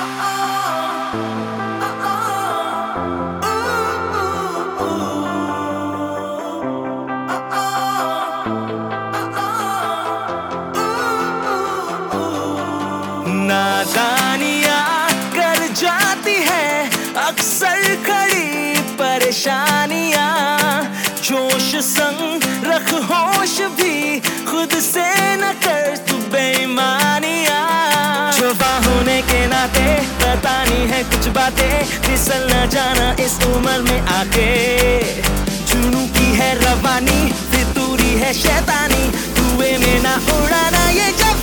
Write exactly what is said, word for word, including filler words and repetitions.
नादानियाँ कर जाती है अक्सर खड़ी परेशानियाँ। जोश संग रख होश भी खुद से न कर तू बेईमानियाँ। जुबा होने के नाते बतानी है कुछ बातें, फिसल न जाना इस उम्र में आके। जुनू की है रवानी फितूरी है शैतानी, धुएं में ना उड़ाना ये